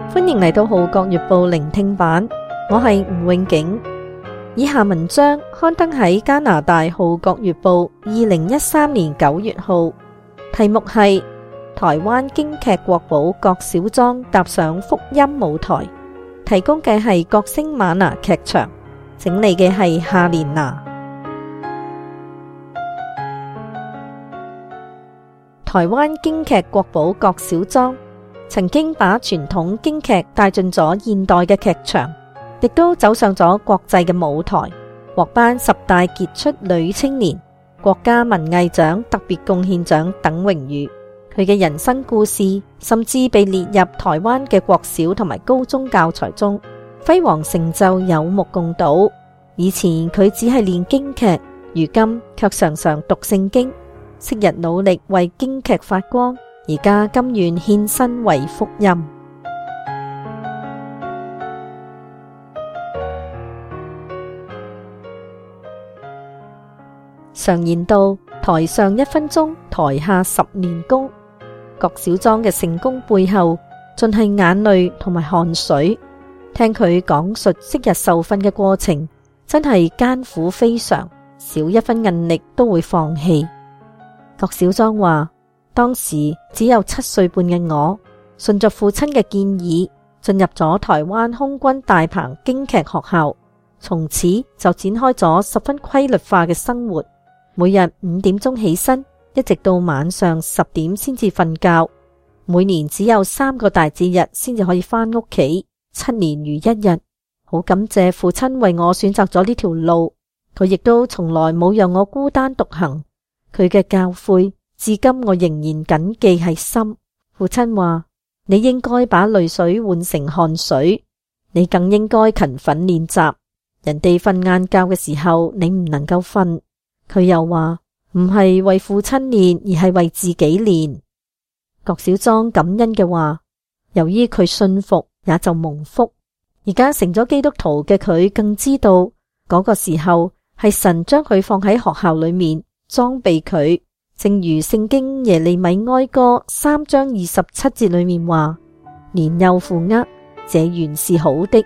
歡迎嚟到《號角月報》聆聽版，我係吳永景。以下文章刊登喺加拿大《號角月報》2013年9月號，題目係台灣京劇國寶郭小莊踏上福音舞台，提供嘅係角聲瑪拿劇場，整理嘅係夏蓮娜。台灣京劇國寶郭小莊曾經把傳統京劇帶進咗現代嘅劇場，亦都走上咗國際嘅舞台，獲頒10大傑出女青年、國家文藝獎特別貢獻獎等榮譽。佢嘅人生故事甚至被列入台灣嘅國小同埋高中教材中，輝煌成就有目共睹。以前佢只係練京劇，如今卻常常讀聖經，昔日努力為京劇發光，而家甘願獻身為福音。常言道，台上1分鐘，台下10年功。郭小莊嘅成功背後，盡係眼淚同埋汗水。聽佢講述昔日受訓嘅過程，真係艱苦非常，少一分韌力都會放棄。郭小莊話，當時只有7歲半嘅我，順着父親嘅建議，進入咗台灣空軍大鵬京劇學校，從此就展開咗十分規律化嘅生活。每日5點鐘起身，一直到晚上10點先至瞓覺。每年只有3個大節日先至可以返屋企，7年如一日。好感謝父親為我選擇咗呢條路，佢亦都從來冇讓我孤單獨行。佢嘅教誨至今我仍然謹記喺心。父親話，你應該把淚水換成汗水，你更應該勤奮練習。人哋瞓晏覺嘅時候，你唔能夠瞓。佢又話，唔係為父親練，而係為自己練。郭小莊感恩嘅話，由於佢信服，也就蒙福。而家成咗基督徒嘅佢，更知道嗰個時候係神將佢放喺學校裏面裝備佢。正如聖經耶利米哀歌3章27節裏面話，年幼負軛，這原是好的。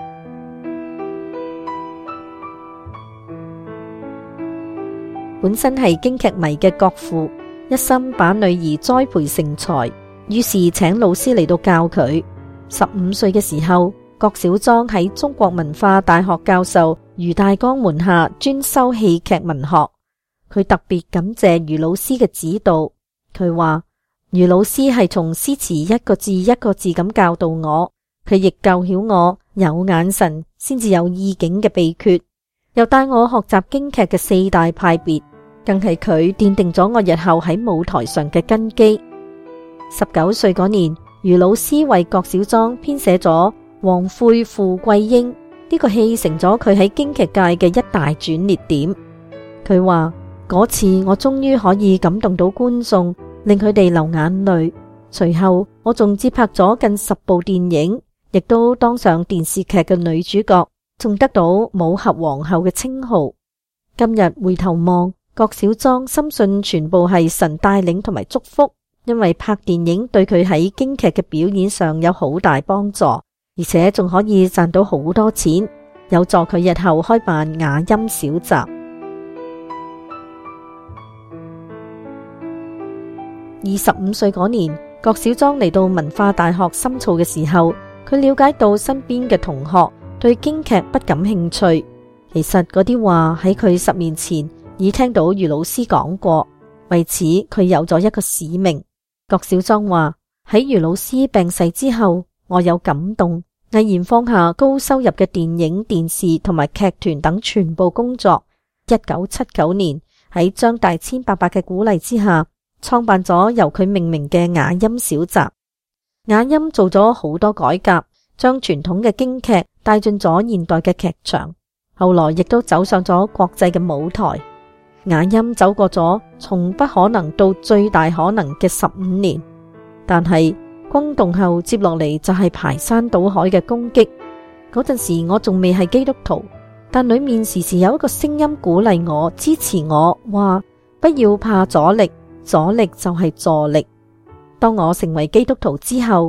本身係京劇迷嘅郭父，一心把女兒栽培成才，於是請老師嚟到教佢。15歲嘅時候，郭小莊喺中國文化大學教授余大江門下專修戲劇文學。佢特別感謝余老師嘅指導。佢話，余老師係從詩詞一個字一個字咁教導我，佢亦教曉我有眼神先至有意境嘅秘訣，又帶我學習京劇嘅4大派別。更係佢奠定咗我日後喺舞台上嘅根基。19歲嗰年，余老師為郭小莊編寫咗《王悔負桂英》，呢個戲成咗佢喺京劇界嘅一大轉捩點。佢話，嗰次我終於可以感動到觀眾，令佢哋流眼淚。隨後我仲接拍咗近10部電影，亦都當上電視劇嘅女主角，仲得到武俠皇后嘅稱號。今日回頭望，郭小莊深信全部係神帶領同埋祝福，因為拍電影對佢喺京劇嘅表演上有好大幫助，而且仲可以賺到好多錢，有助佢日後開辦雅音小集。25歲嗰年，郭小莊嚟到文化大學深造嘅時候，佢了解到身邊嘅同學對京劇不感興趣。其實嗰啲話喺佢10年前已聽到余老師講過，為此佢有咗一個使命。郭小莊話，喺余老師病逝之後，我有感動，毅然放下高收入嘅電影、電視同埋劇團等全部工作。1979年喺張大千伯伯嘅鼓勵之下，創辦咗由佢命名嘅雅音小集。雅音做咗好多改革，將傳統嘅京劇帶進咗現代嘅劇場，後來亦都走上咗國際嘅舞台。雅音走過咗從不可能到最大可能嘅15年，但係轟動後接落嚟就係排山倒海嘅攻擊。嗰陣時我仲未係基督徒，但裏面時時有一個聲音鼓勵我、支持我，話不要怕阻力，阻力就係助力。當我成為基督徒之後，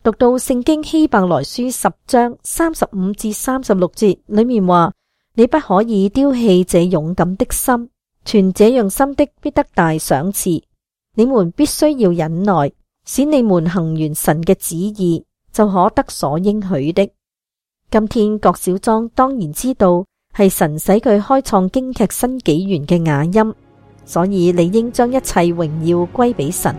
讀到聖經希伯來書10章35至36節裏面話：你不可以丟棄這勇敢的心，存這樣心的必得大賞賜。你們必須要忍耐，使你們行完神嘅旨意，就可得所應許的。今天郭小莊當然知道係神使佢開創京劇新紀元嘅雅音，所以理應將一切榮耀歸俾神。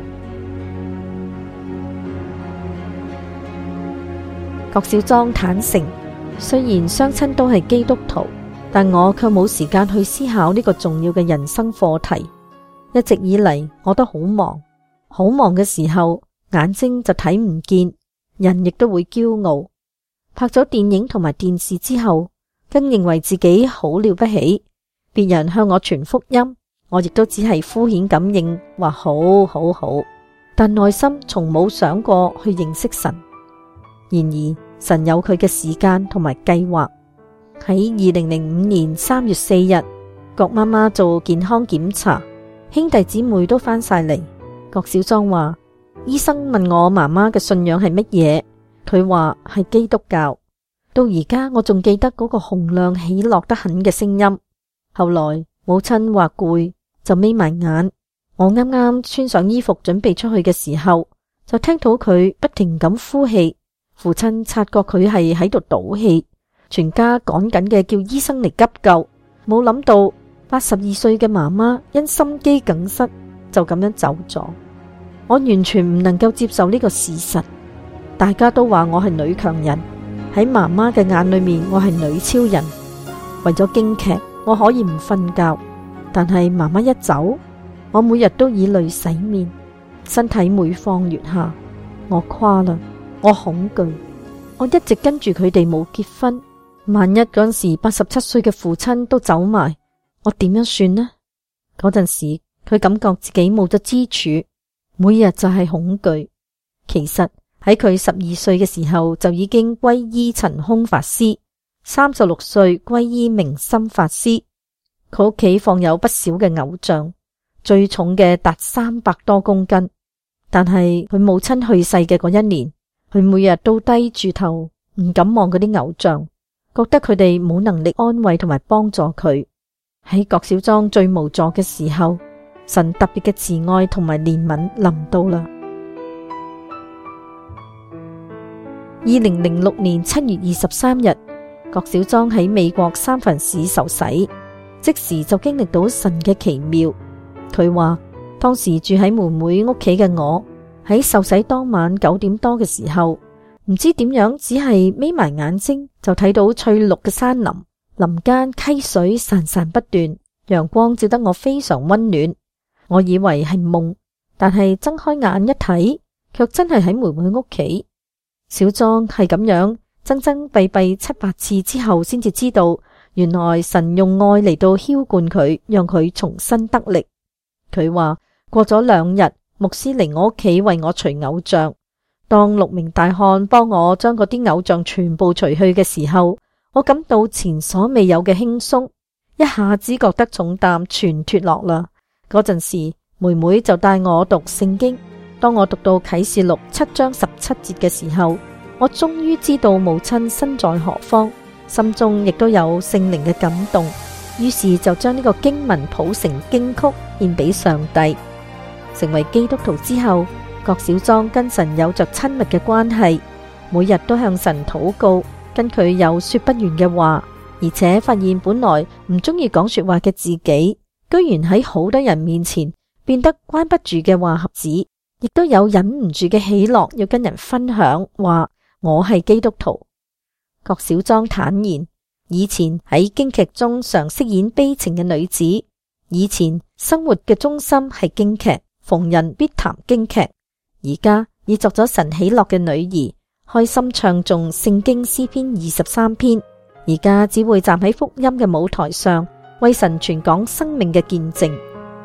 郭小莊坦誠，雖然雙親都係基督徒，但我卻冇時間去思考呢個重要嘅人生課題。一直以嚟我都好忙嘅時候，眼睛就睇唔見，人亦都會驕傲。拍咗電影同埋電視之後，更認為自己好了不起，別人向我傳福音，我亦都只係敷衍咁應話好好好，但內心從冇想過去認識神。然而神有佢嘅時間同埋計劃。喺2005年3月4日，郭媽媽做健康檢查，兄弟姊妹都返晒嚟。郭小莊話：醫生問我媽媽嘅信仰係乜嘢，佢話係基督教。到而家我仲記得嗰個洪亮喜樂得很嘅聲音。後來母親話攰就眯埋眼，我啱啱穿上衣服準備出去嘅時候，就聽到佢不停咁呼氣。父親察覺佢係喺度倒氣，全家趕緊嘅叫醫生嚟急救。冇諗到82歲嘅媽媽因心肌梗塞就咁樣走咗。我完全唔能夠接受呢個事實。大家都話我係女強人，喺媽媽嘅眼裏面我係女超人。為咗京劇我可以唔瞓覺，但係媽媽一走，我每日都以淚洗面，身體每況愈下。我垮啦，我恐懼，我一直跟住佢哋冇結婚。萬一嗰陣時87歲嘅父親都走埋，我點樣算呢？嗰陣時佢感覺自己冇咗支柱，每日就係恐懼。其實喺佢12歲嘅時候就已經皈依陳空法師，36歲皈依明心法師。佢屋企放有不少嘅偶像，最重嘅達300多公斤。但係佢母親去世嘅嗰一年，佢每日都低住頭，唔敢望嗰啲偶像，覺得佢哋冇能力安慰同埋幫助佢。喺郭小莊最無助嘅時候，神特別嘅慈愛同埋憐憫臨到啦。2006年7月23日，郭小莊喺美國三藩市受洗，即時就經歷到神嘅奇妙。佢話當時住喺妹妹屋企嘅我，喺受洗當晚9點多嘅時候，唔知點樣，只係眯埋眼睛就睇到翠綠嘅山林，林間溪水潺潺不斷，陽光照得我非常溫暖。我以為係夢，但係睜開眼一睇，卻真係喺妹妹屋企。小莊係咁樣睜睜閉閉7-8次之後，先至知道原來神用愛嚟到澆灌佢，讓佢重新得力。佢話過咗2日，牧師嚟我屋企為我除偶像。當6名大漢幫我將嗰啲偶像全部除去嘅時候，我感到前所未有嘅輕鬆，一下子覺得重擔全脫落啦。嗰陣時，妹妹就帶我讀聖經。當我讀到啟示錄7章17節嘅時候，我終於知道母親身在何方，心中亦都有聖靈嘅感動。於是就將呢個經文譜成經曲獻俾上帝。成為基督徒之後，郭小莊跟神有着親密嘅關係，每日都向神禱告，跟佢有說不完嘅話，而且發現本來唔中意講說話嘅自己，居然喺好多人面前變得關不住嘅話匣子，亦都有忍唔住嘅喜樂要跟人分享，話我係基督徒。郭小莊坦言，以前喺京劇中常飾演悲情嘅女子，以前生活嘅中心係京劇，逢人必談京劇。而家已作咗神喜樂嘅女兒，開心唱誦聖經詩篇23篇。而家只會站喺福音嘅舞台上，為神傳講生命嘅見證。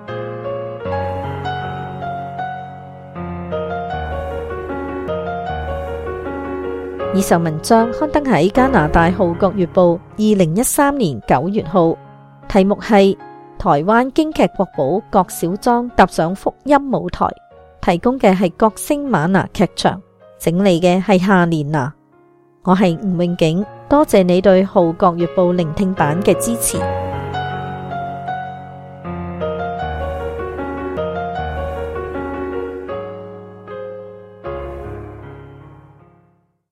以上文章刊登喺加拿大《號角月報》2013年9月號，題目係台灣京劇國寶郭小莊踏上福音舞台。提供嘅係國星瑪拿劇場， 整理嘅係夏蓮娜，我係吳詠景，多謝你對《號角月報》聆聽版嘅支持。